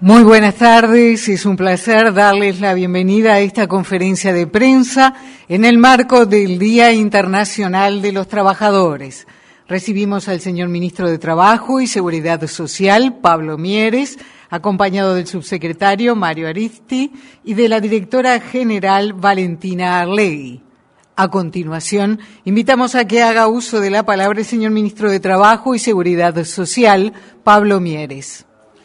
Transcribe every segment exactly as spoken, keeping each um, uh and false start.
Muy buenas tardes, es un placer darles la bienvenida a esta conferencia de prensa en el marco del Día Internacional de los Trabajadores. Recibimos al señor Ministro de Trabajo y Seguridad Social, Pablo Mieres, acompañado del subsecretario Mario Aristi y de la directora general Valentina Arlegui. A continuación, invitamos a que haga uso de la palabra el señor Ministro de Trabajo y Seguridad Social, Pablo Mieres.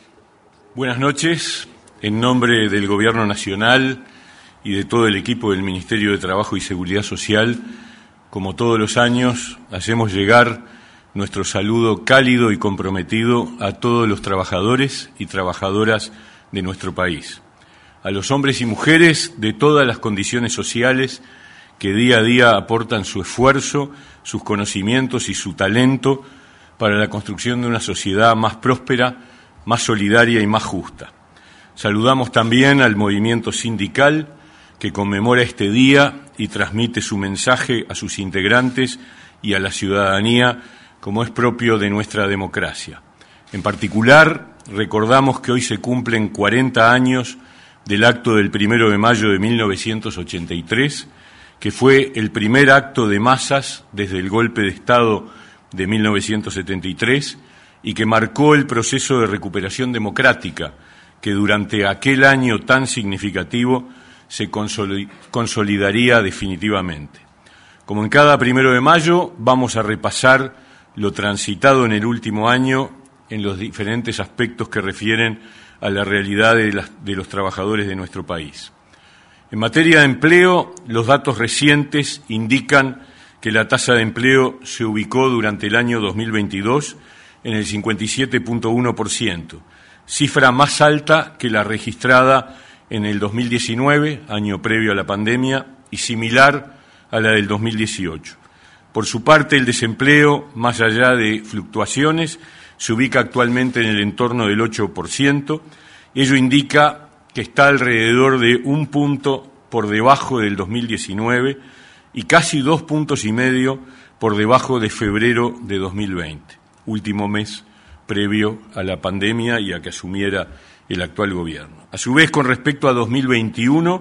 Buenas noches. En nombre del Gobierno Nacional y de todo el equipo del Ministerio de Trabajo y Seguridad Social, como todos los años, hacemos llegar nuestro saludo cálido y comprometido a todos los trabajadores y trabajadoras de nuestro país, a los hombres y mujeres de todas las condiciones sociales que día a día aportan su esfuerzo, sus conocimientos y su talento para la construcción de una sociedad más próspera, más solidaria y más justa. Saludamos también al movimiento sindical que conmemora este día y transmite su mensaje a sus integrantes y a la ciudadanía, como es propio de nuestra democracia. En particular, recordamos que hoy se cumplen cuarenta años del acto del primero de mayo de mil novecientos ochenta y tres, que fue el primer acto de masas desde el golpe de Estado de mil novecientos setenta y tres y que marcó el proceso de recuperación democrática que durante aquel año tan significativo se consolidaría definitivamente. Como en cada primero de mayo, vamos a repasar lo transitado en el último año en los diferentes aspectos que refieren a la realidad de, las, de los trabajadores de nuestro país. En materia de empleo, los datos recientes indican que la tasa de empleo se ubicó durante el año dos mil veintidós en el cincuenta y siete punto uno por ciento, cifra más alta que la registrada en el dos mil diecinueve, año previo a la pandemia, y similar a la del dos mil dieciocho. Por su parte, el desempleo, más allá de fluctuaciones, se ubica actualmente en el entorno del ocho por ciento. Ello indica que está alrededor de un punto por debajo del dos mil diecinueve y casi dos puntos y medio por debajo de febrero de dos mil veinte, último mes previo a la pandemia y a que asumiera el actual gobierno. A su vez, con respecto a dos mil veintiuno,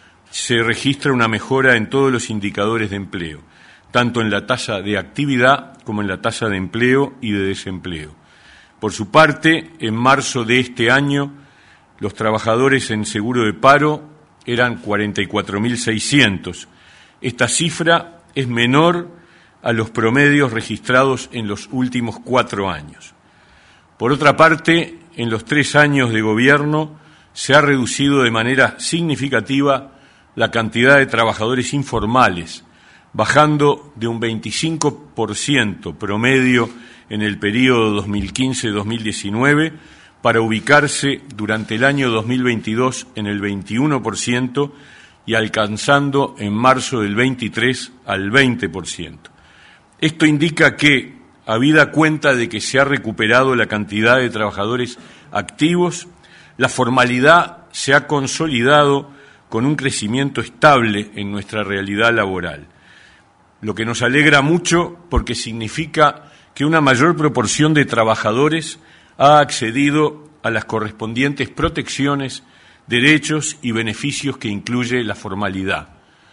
se registra una mejora en todos los indicadores de empleo, tanto en la tasa de actividad como en la tasa de empleo y de desempleo. Por su parte, en marzo de este año, los trabajadores en seguro de paro eran cuarenta y cuatro mil seiscientos. Esta cifra es menor a los promedios registrados en los últimos cuatro años. Por otra parte, en los tres años de gobierno se ha reducido de manera significativa la cantidad de trabajadores informales, bajando de un veinticinco por ciento promedio en el periodo dos mil quince a dos mil diecinueve para ubicarse durante el año dos mil veintidós en el veintiuno por ciento y alcanzando en marzo del veintitrés al veinte por ciento. Esto indica que, habida cuenta de que se ha recuperado la cantidad de trabajadores activos, la formalidad se ha consolidado con un crecimiento estable en nuestra realidad laboral, lo que nos alegra mucho porque significa que una mayor proporción de trabajadores ha accedido a las correspondientes protecciones, derechos y beneficios que incluye la formalidad,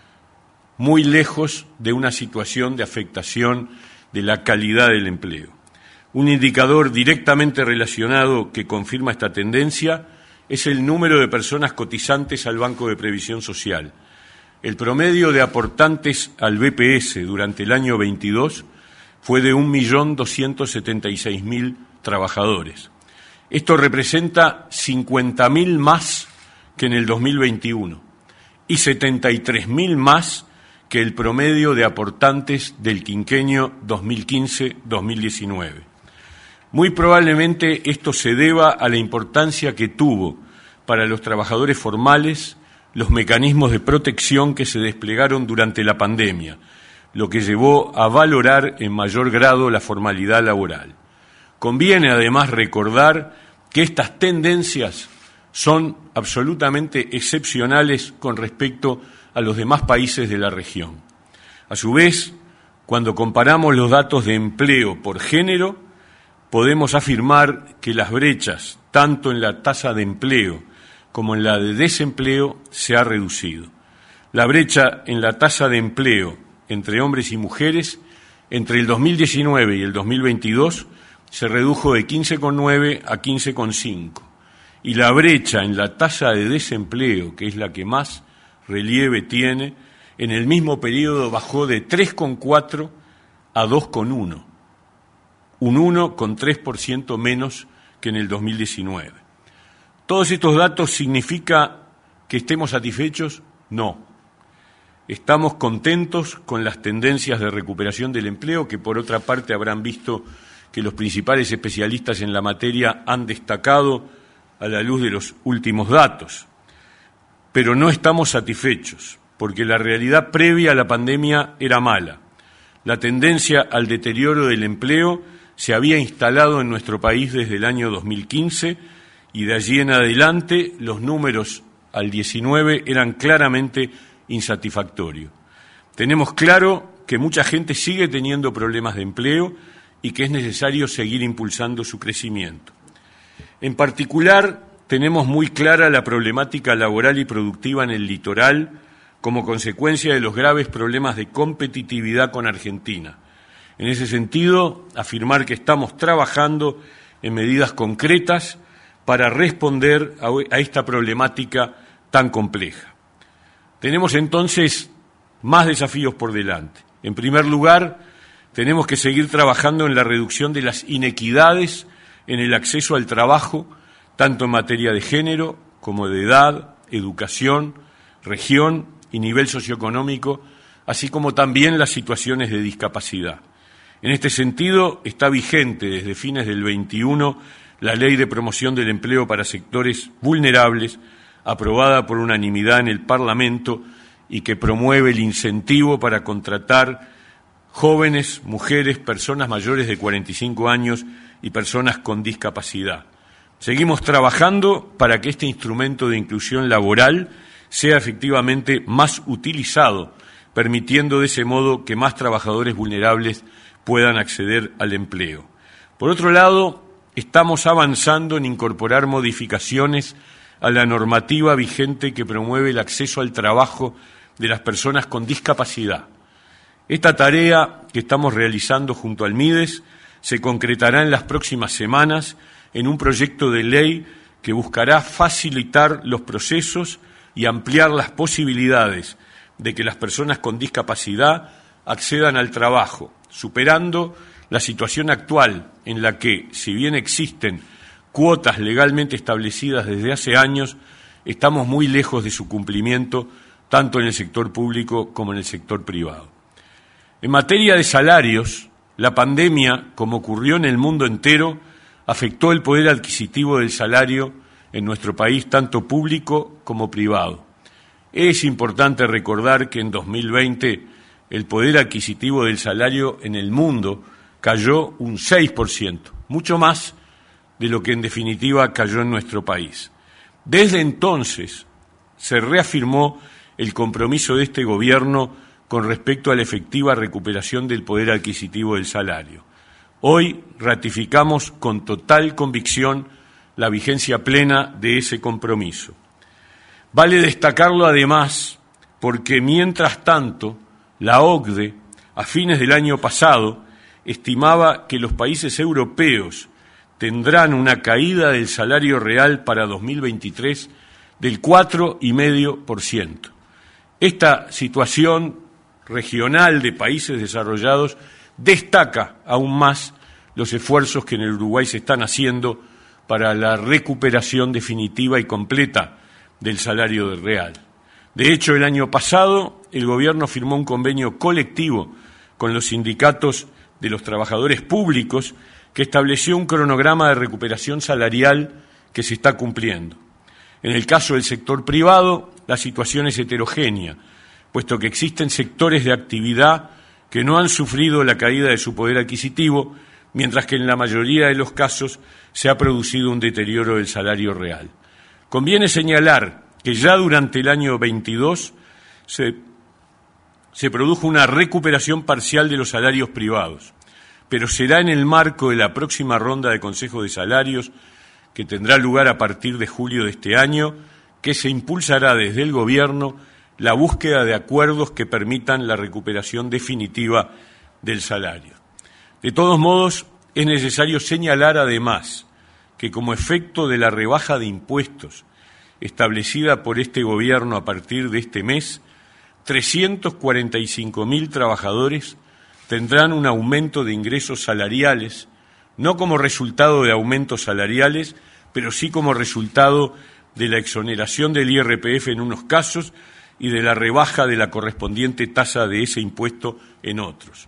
muy lejos de una situación de afectación de la calidad del empleo. Un indicador directamente relacionado que confirma esta tendencia es el número de personas cotizantes al Banco de Previsión Social. El promedio de aportantes al B P S durante el año veintidós fue de un millón doscientos setenta y seis mil trabajadores. Esto representa cincuenta mil más que en el dos mil veintiuno y setenta y tres mil más que el promedio de aportantes del quinquenio dos mil quince a dos mil diecinueve. Muy probablemente esto se deba a la importancia que tuvo para los trabajadores formales los mecanismos de protección que se desplegaron durante la pandemia, lo que llevó a valorar en mayor grado la formalidad laboral. Conviene además recordar que estas tendencias son absolutamente excepcionales con respecto a los demás países de la región. A su vez, cuando comparamos los datos de empleo por género, podemos afirmar que las brechas tanto en la tasa de empleo como en la de desempleo, se ha reducido. La brecha en la tasa de empleo entre hombres y mujeres entre el dos mil diecinueve y el dos mil veintidós se redujo de quince coma nueve a quince coma cinco. Y la brecha en la tasa de desempleo, que es la que más relieve tiene, en el mismo periodo bajó de tres coma cuatro a dos coma uno, un uno coma tres por ciento menos que en el dos mil diecinueve. ¿Todos estos datos significa que estemos satisfechos? No. Estamos contentos con las tendencias de recuperación del empleo, que por otra parte habrán visto que los principales especialistas en la materia han destacado a la luz de los últimos datos. Pero no estamos satisfechos, porque la realidad previa a la pandemia era mala. La tendencia al deterioro del empleo se había instalado en nuestro país desde el año dos mil quince y de allí en adelante los números al diecinueve eran claramente insatisfactorios. Tenemos claro que mucha gente sigue teniendo problemas de empleo y que es necesario seguir impulsando su crecimiento. En particular, tenemos muy clara la problemática laboral y productiva en el litoral como consecuencia de los graves problemas de competitividad con Argentina. En ese sentido, afirmar que estamos trabajando en medidas concretas para responder a esta problemática tan compleja. Tenemos entonces más desafíos por delante. En primer lugar, tenemos que seguir trabajando en la reducción de las inequidades en el acceso al trabajo, tanto en materia de género como de edad, educación, región y nivel socioeconómico, así como también las situaciones de discapacidad. En este sentido, está vigente desde fines del veintiuno la Ley de Promoción del Empleo para Sectores Vulnerables, aprobada por unanimidad en el Parlamento y que promueve el incentivo para contratar jóvenes, mujeres, personas mayores de cuarenta y cinco años y personas con discapacidad. Seguimos trabajando para que este instrumento de inclusión laboral sea efectivamente más utilizado, permitiendo de ese modo que más trabajadores vulnerables puedan acceder al empleo. Por otro lado, estamos avanzando en incorporar modificaciones a la normativa vigente que promueve el acceso al trabajo de las personas con discapacidad. Esta tarea que estamos realizando junto al MIDES se concretará en las próximas semanas en un proyecto de ley que buscará facilitar los procesos y ampliar las posibilidades de que las personas con discapacidad accedan al trabajo, superando la situación actual en la que, si bien existen cuotas legalmente establecidas desde hace años, estamos muy lejos de su cumplimiento, tanto en el sector público como en el sector privado. En materia de salarios, la pandemia, como ocurrió en el mundo entero, afectó el poder adquisitivo del salario en nuestro país, tanto público como privado. Es importante recordar que en dos mil veinte el poder adquisitivo del salario en el mundo cayó un seis por ciento, mucho más de lo que en definitiva cayó en nuestro país. Desde entonces se reafirmó el compromiso de este gobierno con respecto a la efectiva recuperación del poder adquisitivo del salario. Hoy ratificamos con total convicción la vigencia plena de ese compromiso. Vale destacarlo además porque mientras tanto la O C D E a fines del año pasado estimaba que los países europeos tendrán una caída del salario real para dos mil veintitrés del cuatro coma cinco por ciento. Esta situación regional de países desarrollados destaca aún más los esfuerzos que en el Uruguay se están haciendo para la recuperación definitiva y completa del salario real. De hecho, el año pasado el Gobierno firmó un convenio colectivo con los sindicatos de los trabajadores públicos que estableció un cronograma de recuperación salarial que se está cumpliendo. En el caso del sector privado, la situación es heterogénea, puesto que existen sectores de actividad que no han sufrido la caída de su poder adquisitivo, mientras que en la mayoría de los casos se ha producido un deterioro del salario real. Conviene señalar que ya durante el año veintidós se, se produjo una recuperación parcial de los salarios privados, pero será en el marco de la próxima ronda de Consejo de Salarios que tendrá lugar a partir de julio de este año, que se impulsará desde el Gobierno la búsqueda de acuerdos que permitan la recuperación definitiva del salario. De todos modos, es necesario señalar además que como efecto de la rebaja de impuestos establecida por este Gobierno a partir de este mes, trescientos cuarenta y cinco mil trabajadores tendrán un aumento de ingresos salariales, no como resultado de aumentos salariales, pero sí como resultado de la exoneración del I R P F en unos casos y de la rebaja de la correspondiente tasa de ese impuesto en otros.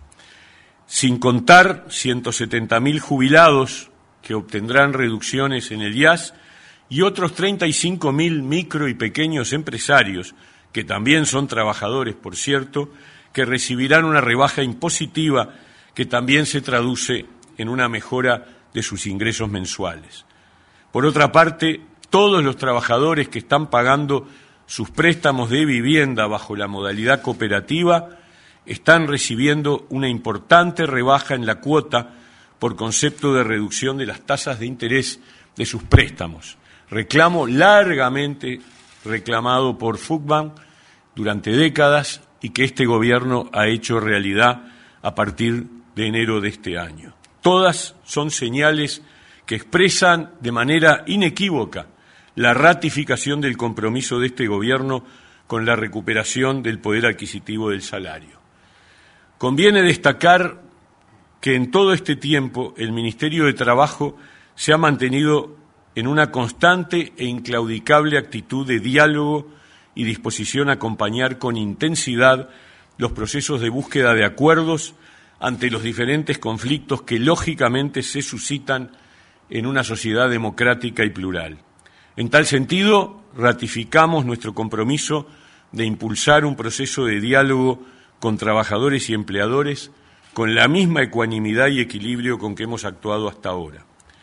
Sin contar ciento setenta mil jubilados que obtendrán reducciones en el I A S y otros treinta y cinco mil micro y pequeños empresarios, que también son trabajadores, por cierto, que recibirán una rebaja impositiva que también se traduce en una mejora de sus ingresos mensuales. Por otra parte, todos los trabajadores que están pagando sus préstamos de vivienda bajo la modalidad cooperativa están recibiendo una importante rebaja en la cuota por concepto de reducción de las tasas de interés de sus préstamos. Reclamo largamente reclamado por FUCBAN durante décadas y que este Gobierno ha hecho realidad a partir de enero de este año. Todas son señales que expresan de manera inequívoca la ratificación del compromiso de este Gobierno con la recuperación del poder adquisitivo del salario. Conviene destacar que en todo este tiempo el Ministerio de Trabajo se ha mantenido en una constante e inclaudicable actitud de diálogo y disposición a acompañar con intensidad los procesos de búsqueda de acuerdos ante los diferentes conflictos que lógicamente se suscitan en una sociedad democrática y plural. En tal sentido, ratificamos nuestro compromiso de impulsar un proceso de diálogo con trabajadores y empleadores con la misma ecuanimidad y equilibrio con que hemos actuado hasta ahora.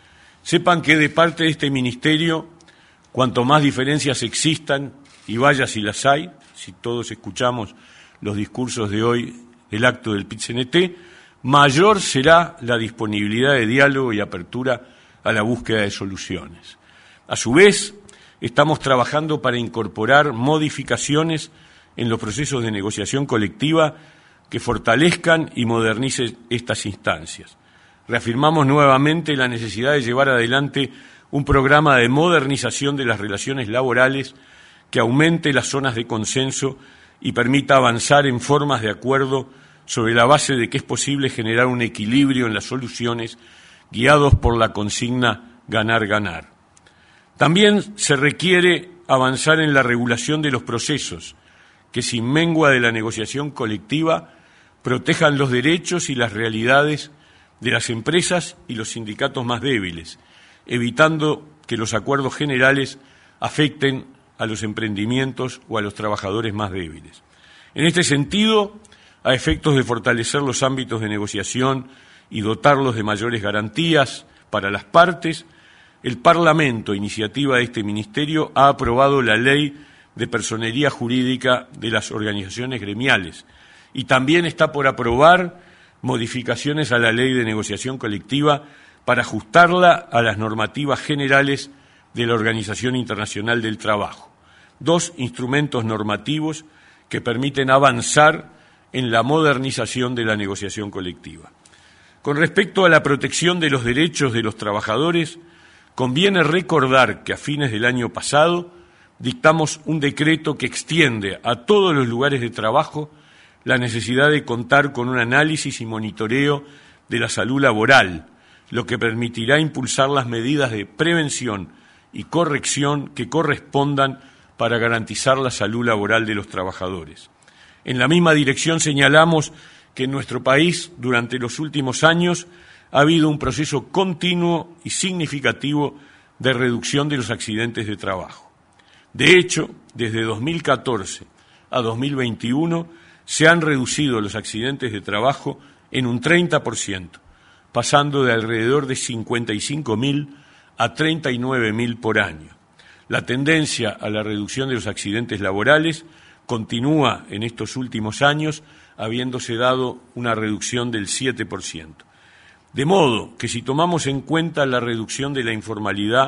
Sepan que de parte de este Ministerio, cuanto más diferencias existan, y vaya si las hay, si todos escuchamos los discursos de hoy del acto del P I T C N T, mayor será la disponibilidad de diálogo y apertura a la búsqueda de soluciones. A su vez, estamos trabajando para incorporar modificaciones en los procesos de negociación colectiva que fortalezcan y modernicen estas instancias. Reafirmamos nuevamente la necesidad de llevar adelante un programa de modernización de las relaciones laborales que aumente las zonas de consenso y permita avanzar en formas de acuerdo sobre la base de que es posible generar un equilibrio en las soluciones guiados por la consigna ganar-ganar. También se requiere avanzar en la regulación de los procesos que, sin mengua de la negociación colectiva, protejan los derechos y las realidades de las empresas y los sindicatos más débiles, evitando que los acuerdos generales afecten a los emprendimientos o a los trabajadores más débiles. En este sentido, a efectos de fortalecer los ámbitos de negociación y dotarlos de mayores garantías para las partes, el Parlamento, iniciativa de este Ministerio, ha aprobado la Ley de Personería Jurídica de las Organizaciones Gremiales y también está por aprobar modificaciones a la Ley de Negociación Colectiva para ajustarla a las normativas generales de la Organización Internacional del Trabajo, dos instrumentos normativos que permiten avanzar en la modernización de la negociación colectiva. Con respecto a la protección de los derechos de los trabajadores, conviene recordar que a fines del año pasado dictamos un decreto que extiende a todos los lugares de trabajo la necesidad de contar con un análisis y monitoreo de la salud laboral, lo que permitirá impulsar las medidas de prevención y corrección que correspondan para garantizar la salud laboral de los trabajadores. En la misma dirección señalamos que en nuestro país, durante los últimos años, ha habido un proceso continuo y significativo de reducción de los accidentes de trabajo. De hecho, desde dos mil catorce a dos mil veintiuno se han reducido los accidentes de trabajo en un treinta por ciento, pasando de alrededor de cincuenta y cinco mil a treinta y nueve mil por año. La tendencia a la reducción de los accidentes laborales continúa en estos últimos años, habiéndose dado una reducción del siete por ciento. De modo que si tomamos en cuenta la reducción de la informalidad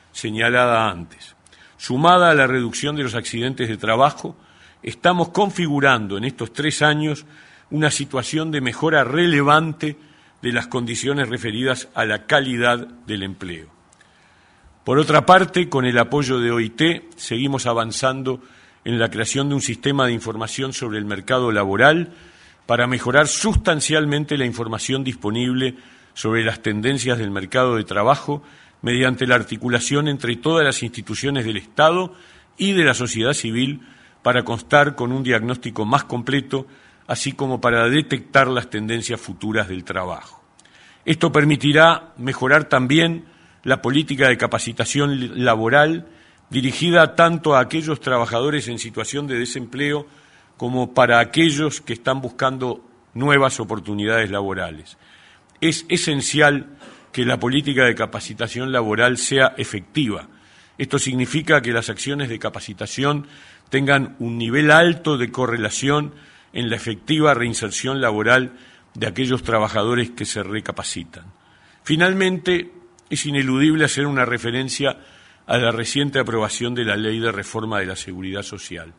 señalada antes. Sumada a la reducción de los accidentes de trabajo, estamos configurando en estos tres años una situación de mejora relevante de las condiciones referidas a la calidad del empleo. Por otra parte, con el apoyo de O I T, seguimos avanzando en la creación de un sistema de información sobre el mercado laboral para mejorar sustancialmente la información disponible sobre las tendencias del mercado de trabajo mediante la articulación entre todas las instituciones del Estado y de la sociedad civil para constar con un diagnóstico más completo, así como para detectar las tendencias futuras del trabajo. Esto permitirá mejorar también la política de capacitación laboral dirigida tanto a aquellos trabajadores en situación de desempleo como para aquellos que están buscando nuevas oportunidades laborales. Es esencial que la política de capacitación laboral sea efectiva. Esto significa que las acciones de capacitación tengan un nivel alto de correlación en la efectiva reinserción laboral de aquellos trabajadores que se recapacitan. Finalmente, es ineludible hacer una referencia a la reciente aprobación de la Ley de Reforma de la Seguridad Social.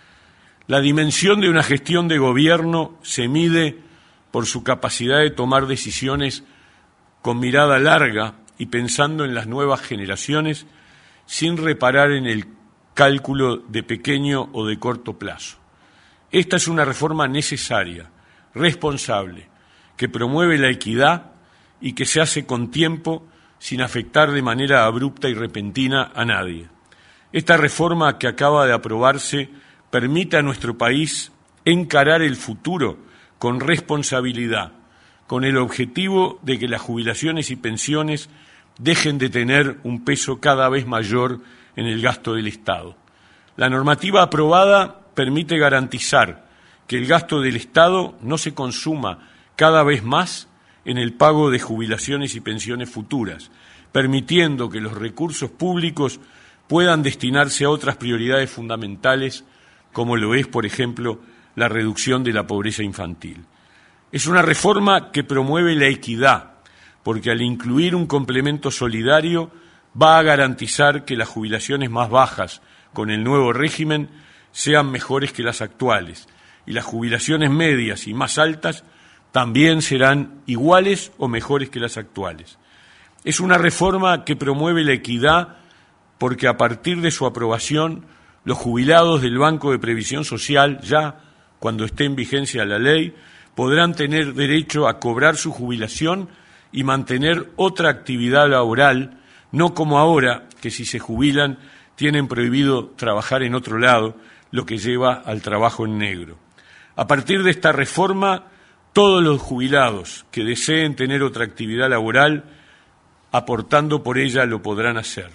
La dimensión de una gestión de gobierno se mide por su capacidad de tomar decisiones con mirada larga y pensando en las nuevas generaciones, sin reparar en el cálculo de pequeño o de corto plazo. Esta es una reforma necesaria, responsable, que promueve la equidad y que se hace con tiempo sin afectar de manera abrupta y repentina a nadie. Esta reforma que acaba de aprobarse permite a nuestro país encarar el futuro con responsabilidad, con el objetivo de que las jubilaciones y pensiones dejen de tener un peso cada vez mayor en el gasto del Estado. La normativa aprobada permite garantizar que el gasto del Estado no se consuma cada vez más en el pago de jubilaciones y pensiones futuras, permitiendo que los recursos públicos puedan destinarse a otras prioridades fundamentales, como lo es, por ejemplo, la reducción de la pobreza infantil. Es una reforma que promueve la equidad, porque al incluir un complemento solidario va a garantizar que las jubilaciones más bajas con el nuevo régimen sean mejores que las actuales, y las jubilaciones medias y más altas también serán iguales o mejores que las actuales. Es una reforma que promueve la equidad porque a partir de su aprobación, los jubilados del Banco de Previsión Social, ya cuando esté en vigencia la ley, podrán tener derecho a cobrar su jubilación y mantener otra actividad laboral, no como ahora, que si se jubilan tienen prohibido trabajar en otro lado, lo que lleva al trabajo en negro. A partir de esta reforma, todos los jubilados que deseen tener otra actividad laboral, aportando por ella, lo podrán hacer.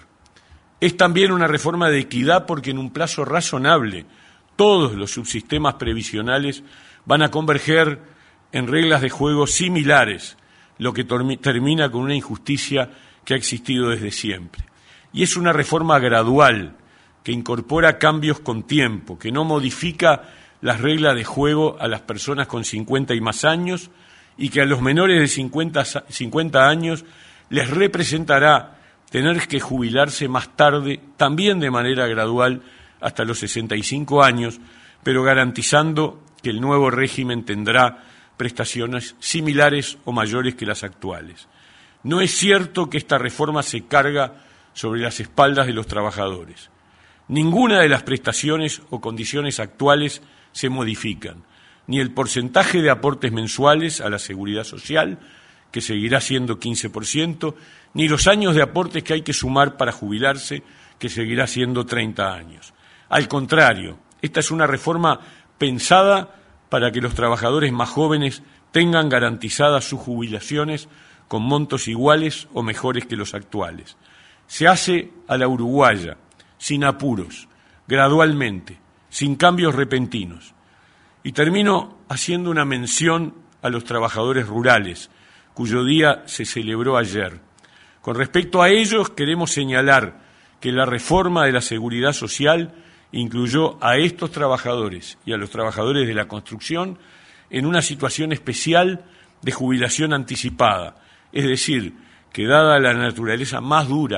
Es también una reforma de equidad porque en un plazo razonable todos los subsistemas previsionales van a converger en reglas de juego similares, lo que termina con una injusticia que ha existido desde siempre. Y es una reforma gradual que incorpora cambios con tiempo, que no modifica las reglas de juego a las personas con cincuenta y más años y que a los menores de cincuenta, cincuenta años les representará tener que jubilarse más tarde, también de manera gradual, hasta los sesenta y cinco años, pero garantizando que el nuevo régimen tendrá prestaciones similares o mayores que las actuales. No es cierto que esta reforma se carga sobre las espaldas de los trabajadores. Ninguna de las prestaciones o condiciones actuales se modifican, ni el porcentaje de aportes mensuales a la seguridad social, que seguirá siendo quince por ciento, ni los años de aportes que hay que sumar para jubilarse, que seguirá siendo treinta años. Al contrario, esta es una reforma pensada para que los trabajadores más jóvenes tengan garantizadas sus jubilaciones con montos iguales o mejores que los actuales. Se hace a la uruguaya, sin apuros, gradualmente, sin cambios repentinos. Y termino haciendo una mención a los trabajadores rurales, cuyo día se celebró ayer. Con respecto a ellos, queremos señalar que la reforma de la seguridad social incluyó a estos trabajadores y a los trabajadores de la construcción en una situación especial de jubilación anticipada, es decir, que dada la naturaleza más dura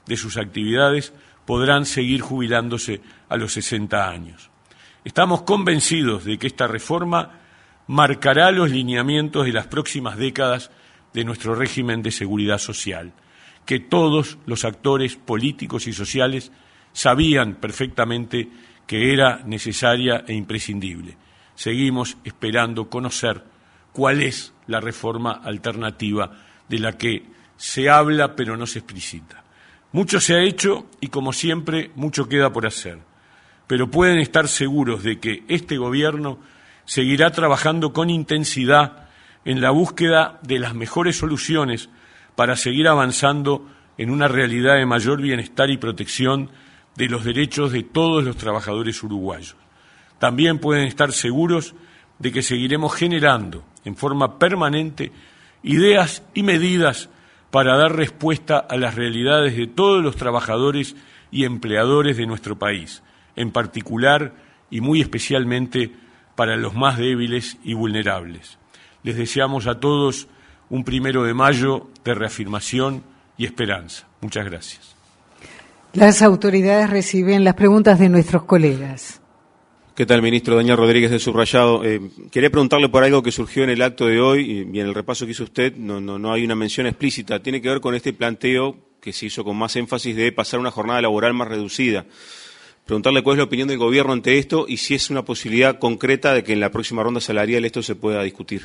de sus actividades podrán seguir jubilándose a los sesenta años. Estamos convencidos de que esta reforma marcará los lineamientos de las próximas décadas de nuestro régimen de seguridad social, que todos los actores políticos y sociales sabían perfectamente que era necesaria e imprescindible. Seguimos esperando conocer cuál es la reforma alternativa de la que se habla pero no se explicita. Mucho se ha hecho y, como siempre, mucho queda por hacer, pero pueden estar seguros de que este gobierno seguirá trabajando con intensidad en la búsqueda de las mejores soluciones para seguir avanzando en una realidad de mayor bienestar y protección de los derechos de todos los trabajadores uruguayos. También pueden estar seguros de que seguiremos generando en forma permanente ideas y medidas para dar respuesta a las realidades de todos los trabajadores y empleadores de nuestro país, en particular y muy especialmente para los más débiles y vulnerables. Les deseamos a todos un primero de mayo de reafirmación y esperanza. Muchas gracias. Las autoridades reciben las preguntas de nuestros colegas. ¿Qué tal, ministro? Daniel Rodríguez del Subrayado. Eh, quería preguntarle por algo que surgió en el acto de hoy y, y en el repaso que hizo usted no, no, no hay una mención explícita. Tiene que ver con este planteo que se hizo con más énfasis de pasar una jornada laboral más reducida. Preguntarle cuál es la opinión del gobierno ante esto y si es una posibilidad concreta de que en la próxima ronda salarial esto se pueda discutir.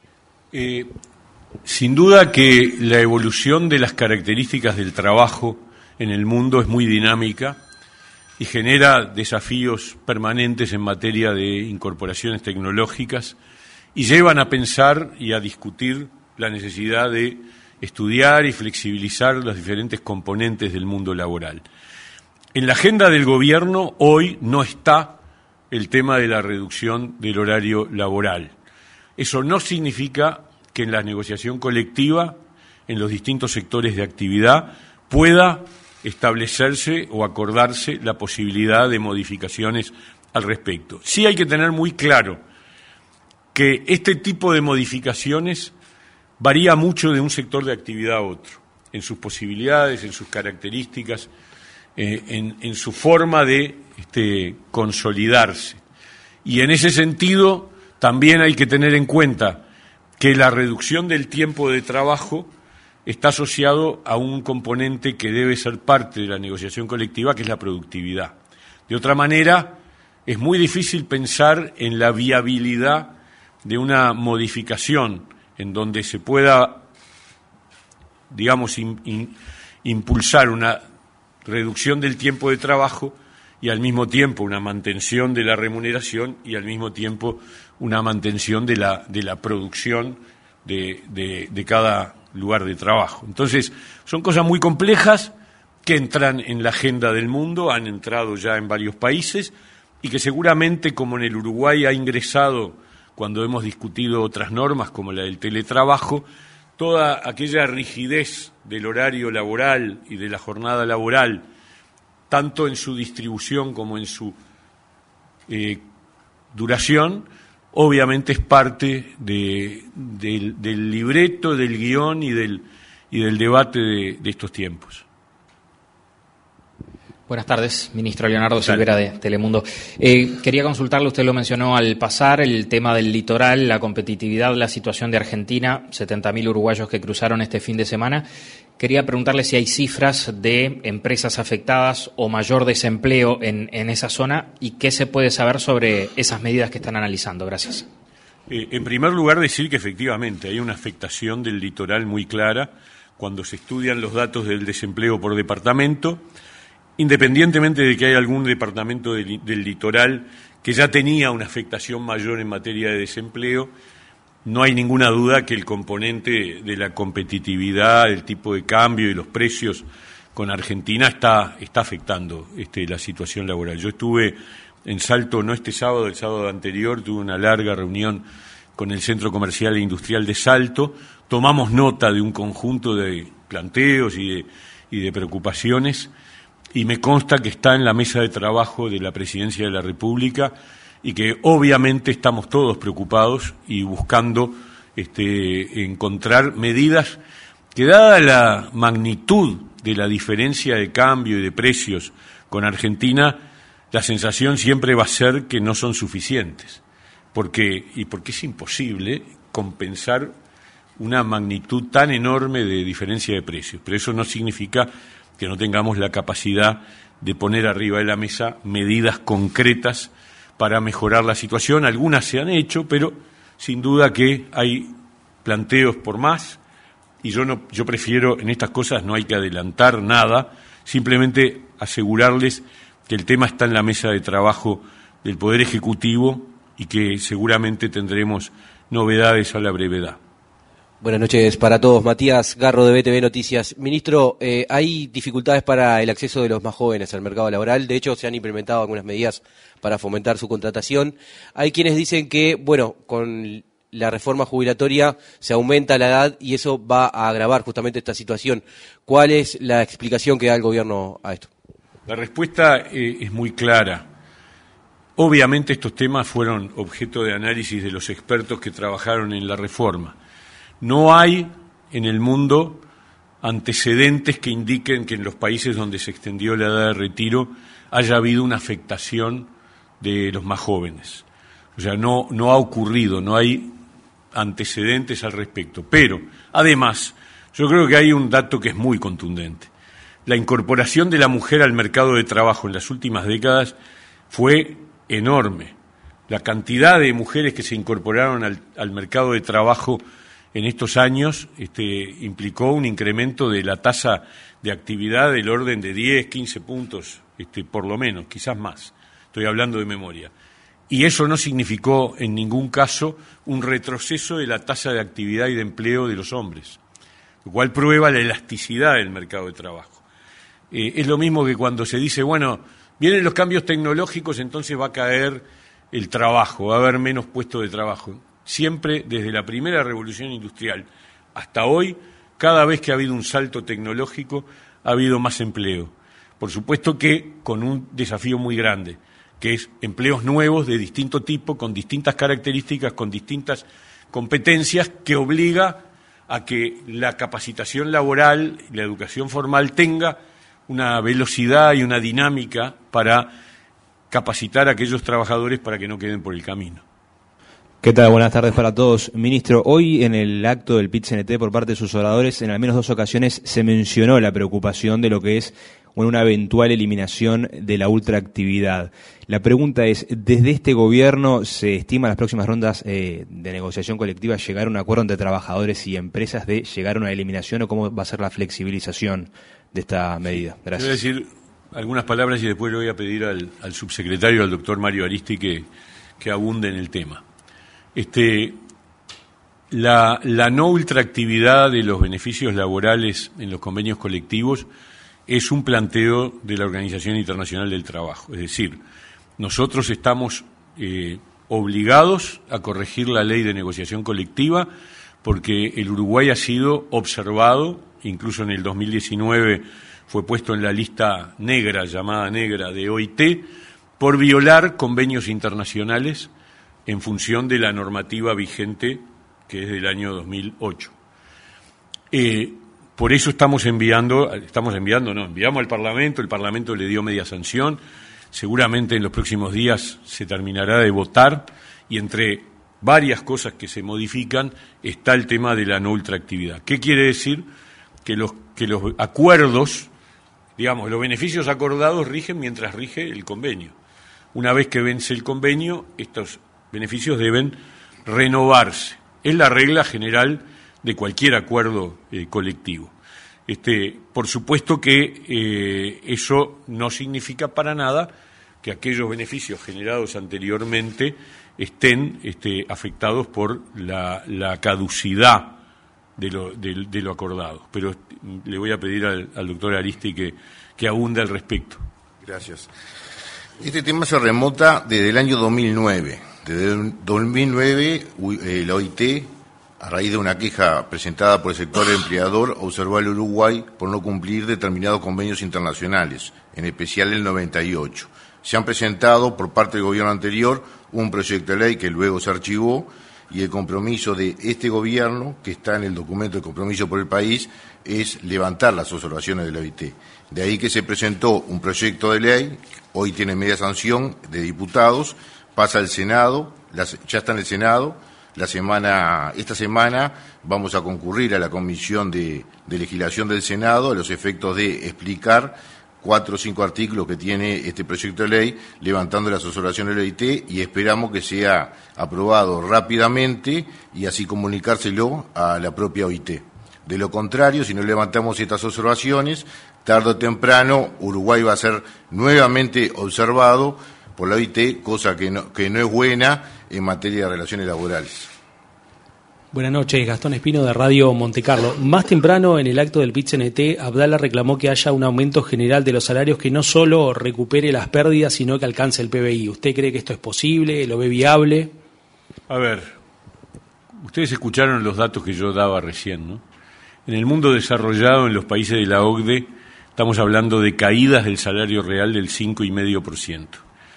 Eh, sin duda que la evolución de las características del trabajo en el mundo es muy dinámica y genera desafíos permanentes en materia de incorporaciones tecnológicas y llevan a pensar y a discutir la necesidad de estudiar y flexibilizar los diferentes componentes del mundo laboral. En la agenda del gobierno hoy no está el tema de la reducción del horario laboral. Eso no significa que en la negociación colectiva, en los distintos sectores de actividad, pueda establecerse o acordarse la posibilidad de modificaciones al respecto. Sí hay que tener muy claro que este tipo de modificaciones varía mucho de un sector de actividad a otro, en sus posibilidades, en sus características, eh, en, en su forma de este, consolidarse. Y en ese sentido también hay que tener en cuenta que la reducción del tiempo de trabajo está asociado a un componente que debe ser parte de la negociación colectiva, que es la productividad. De otra manera, es muy difícil pensar en la viabilidad de una modificación en donde se pueda, digamos, in, in, impulsar una reducción del tiempo de trabajo y al mismo tiempo una mantención de la remuneración y al mismo tiempo una mantención de la, de la producción de, de, de cada lugar de trabajo. Entonces, son cosas muy complejas que entran en la agenda del mundo, han entrado ya en varios países y que seguramente, como en el Uruguay ha ingresado cuando hemos discutido otras normas como la del teletrabajo, toda aquella rigidez del horario laboral y de la jornada laboral, tanto en su distribución como en su eh, duración, obviamente es parte de, de, del libreto, del guión y del, y del debate de, de estos tiempos. Buenas tardes, ministro Leonardo Silvera de Telemundo. Eh, quería consultarle, usted lo mencionó al pasar, el tema del litoral, la competitividad, la situación de Argentina, setenta mil uruguayos que cruzaron este fin de semana. Quería preguntarle si hay cifras de empresas afectadas o mayor desempleo en, en esa zona y qué se puede saber sobre esas medidas que están analizando. Gracias. Eh, en primer lugar, decir que efectivamente hay una afectación del litoral muy clara cuando se estudian los datos del desempleo por departamento, independientemente de que hay algún departamento del, del litoral que ya tenía una afectación mayor en materia de desempleo. No hay ninguna duda que el componente de la competitividad, el tipo de cambio y los precios con Argentina está, está afectando este, la situación laboral. Yo estuve en Salto, no este sábado, el sábado anterior, tuve una larga reunión con el Centro Comercial e Industrial de Salto. Tomamos nota de un conjunto de planteos y de, y de preocupaciones y me consta que está en la mesa de trabajo de la Presidencia de la República y que obviamente estamos todos preocupados y buscando este, encontrar medidas que, dada la magnitud de la diferencia de cambio y de precios con Argentina, la sensación siempre va a ser que no son suficientes, porque, y porque es imposible compensar una magnitud tan enorme de diferencia de precios. Pero eso no significa que no tengamos la capacidad de poner arriba de la mesa medidas concretas para mejorar la situación. Algunas se han hecho, pero sin duda que hay planteos por más, y yo no, yo prefiero, en estas cosas no hay que adelantar nada, simplemente asegurarles que el tema está en la mesa de trabajo del Poder Ejecutivo y que seguramente tendremos novedades a la brevedad. Buenas noches para todos. Matías Garro de B T V Noticias. Ministro, eh, hay dificultades para el acceso de los más jóvenes al mercado laboral. De hecho, se han implementado algunas medidas para fomentar su contratación. Hay quienes dicen que, bueno, con la reforma jubilatoria se aumenta la edad y eso va a agravar justamente esta situación. ¿Cuál es la explicación que da el gobierno a esto? La respuesta eh, es muy clara. Obviamente estos temas fueron objeto de análisis de los expertos que trabajaron en la reforma. No hay en el mundo antecedentes que indiquen que en los países donde se extendió la edad de retiro haya habido una afectación de los más jóvenes. O sea, no, no ha ocurrido, no hay antecedentes al respecto. Pero, además, yo creo que hay un dato que es muy contundente. La incorporación de la mujer al mercado de trabajo en las últimas décadas fue enorme. La cantidad de mujeres que se incorporaron al, al mercado de trabajo en estos años este, implicó un incremento de la tasa de actividad del orden de diez, quince puntos, este, por lo menos, quizás más. Estoy hablando de memoria. Y eso no significó en ningún caso un retroceso de la tasa de actividad y de empleo de los hombres, lo cual prueba la elasticidad del mercado de trabajo. Eh, es lo mismo que cuando se dice, bueno, vienen los cambios tecnológicos, entonces va a caer el trabajo, va a haber menos puestos de trabajo. Siempre, desde la primera revolución industrial hasta hoy, cada vez que ha habido un salto tecnológico, ha habido más empleo. Por supuesto que con un desafío muy grande, que es empleos nuevos de distinto tipo, con distintas características, con distintas competencias, que obliga a que la capacitación laboral, la educación formal, tenga una velocidad y una dinámica para capacitar a aquellos trabajadores para que no queden por el camino. ¿Qué tal? Buenas tardes para todos. Ministro, hoy en el acto del P I T C N T por parte de sus oradores, en al menos dos ocasiones se mencionó la preocupación de lo que es una eventual eliminación de la ultraactividad. La pregunta es, ¿desde este gobierno se estima en las próximas rondas eh, de negociación colectiva llegar a un acuerdo entre trabajadores y empresas de llegar a una eliminación o cómo va a ser la flexibilización de esta medida? Gracias. Voy a decir algunas palabras y después le voy a pedir al, al subsecretario, al doctor Mario Aristi, que, que abunde en el tema. Este, la, la no ultraactividad de los beneficios laborales en los convenios colectivos es un planteo de la Organización Internacional del Trabajo. Es decir, nosotros estamos eh, obligados a corregir la ley de negociación colectiva porque el Uruguay ha sido observado, incluso en el dos mil diecinueve fue puesto en la lista negra, llamada negra, de O I T, por violar convenios internacionales en función de la normativa vigente, que es del año dos mil ocho. Eh, por eso estamos enviando, estamos enviando, no, enviamos al Parlamento, el Parlamento le dio media sanción, seguramente en los próximos días se terminará de votar, y entre varias cosas que se modifican está el tema de la no ultraactividad. ¿Qué quiere decir? Que los, que los acuerdos, digamos, los beneficios acordados rigen mientras rige el convenio. Una vez que vence el convenio, estos beneficios deben renovarse. Es la regla general de cualquier acuerdo eh, colectivo. Este, por supuesto que eh, eso no significa para nada que aquellos beneficios generados anteriormente estén este, afectados por la, la caducidad de lo, de, de lo acordado. Pero le voy a pedir al, al doctor Aristi que, que abunde al respecto. Gracias. Este tema se remota desde el año dos mil nueve. Desde el dos mil nueve, la O I T, a raíz de una queja presentada por el sector empleador, observó al Uruguay por no cumplir determinados convenios internacionales, en especial el noventa y ocho. Se han presentado por parte del gobierno anterior un proyecto de ley que luego se archivó, y el compromiso de este gobierno, que está en el documento de compromiso por el país, es levantar las observaciones de la O I T. De ahí que se presentó un proyecto de ley, hoy tiene media sanción de diputados, pasa al Senado, las, ya está en el Senado, la semana, esta semana vamos a concurrir a la Comisión de, de Legislación del Senado a los efectos de explicar cuatro o cinco artículos que tiene este proyecto de ley, levantando las observaciones de la O I T, y esperamos que sea aprobado rápidamente y así comunicárselo a la propia O I T. De lo contrario, si no levantamos estas observaciones, tarde o temprano Uruguay va a ser nuevamente observado por la O I T, cosa que no, que no es buena en materia de relaciones laborales. Buenas noches, Gastón Espino de Radio Montecarlo. Más temprano en el acto del P I T C N T, Abdala reclamó que haya un aumento general de los salarios que no solo recupere las pérdidas, sino que alcance el P B I. ¿Usted cree que esto es posible? ¿Lo ve viable? A ver, ustedes escucharon los datos que yo daba recién, ¿no? En el mundo desarrollado, en los países de la O C D E, estamos hablando de caídas del salario real del cinco coma cinco por ciento.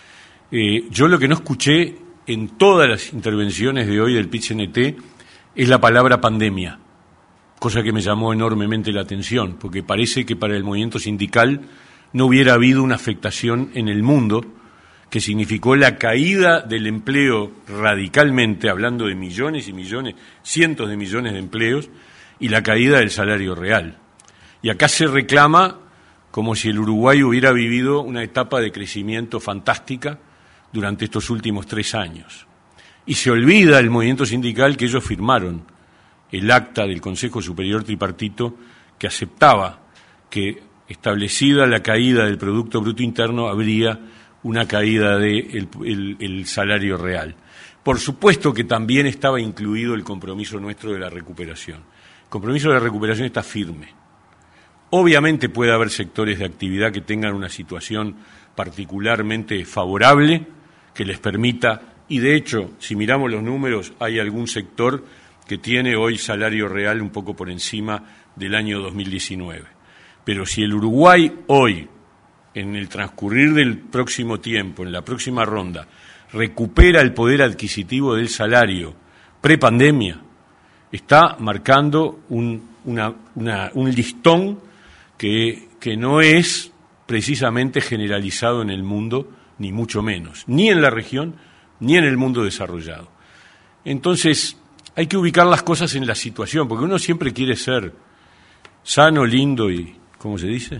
Eh, yo lo que no escuché en todas las intervenciones de hoy del P I T C N T es la palabra pandemia, cosa que me llamó enormemente la atención, porque parece que para el movimiento sindical no hubiera habido una afectación en el mundo que significó la caída del empleo radicalmente, hablando de millones y millones, cientos de millones de empleos, y la caída del salario real. Y acá se reclama como si el Uruguay hubiera vivido una etapa de crecimiento fantástica durante estos últimos tres años. Y se olvida el movimiento sindical que ellos firmaron el acta del Consejo Superior Tripartito que aceptaba que, establecida la caída del Producto Bruto Interno, habría una caída del el, el salario real. Por supuesto que también estaba incluido el compromiso nuestro de la recuperación. El compromiso de la recuperación está firme. Obviamente puede haber sectores de actividad que tengan una situación particularmente favorable, que les permita. Y de hecho, si miramos los números, hay algún sector que tiene hoy salario real un poco por encima del año dos mil diecinueve. Pero si el Uruguay hoy, en el transcurrir del próximo tiempo, en la próxima ronda, recupera el poder adquisitivo del salario prepandemia, está marcando un, una, una, un listón que, que no es precisamente generalizado en el mundo, ni mucho menos, ni en la región, ni en el mundo desarrollado. Entonces, hay que ubicar las cosas en la situación, porque uno siempre quiere ser sano, lindo y, ¿cómo se dice?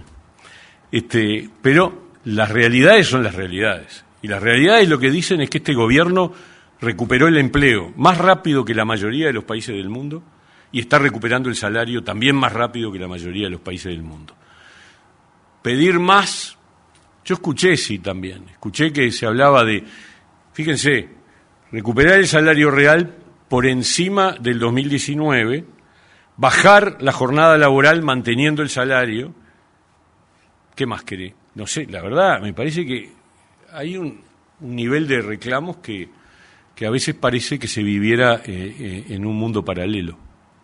Este, pero las realidades son las realidades. Y las realidades lo que dicen es que este gobierno recuperó el empleo más rápido que la mayoría de los países del mundo y está recuperando el salario también más rápido que la mayoría de los países del mundo. Pedir más, yo escuché sí también, escuché que se hablaba de, fíjense, recuperar el salario real por encima del dos mil diecinueve, bajar la jornada laboral manteniendo el salario. ¿Qué más querés? No sé, la verdad, me parece que hay un, un nivel de reclamos que, que a veces parece que se viviera eh, eh, en un mundo paralelo.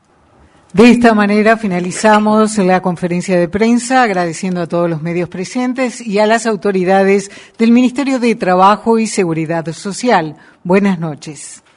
De esta manera finalizamos la conferencia de prensa, agradeciendo a todos los medios presentes y a las autoridades del Ministerio de Trabajo y Seguridad Social. Buenas noches.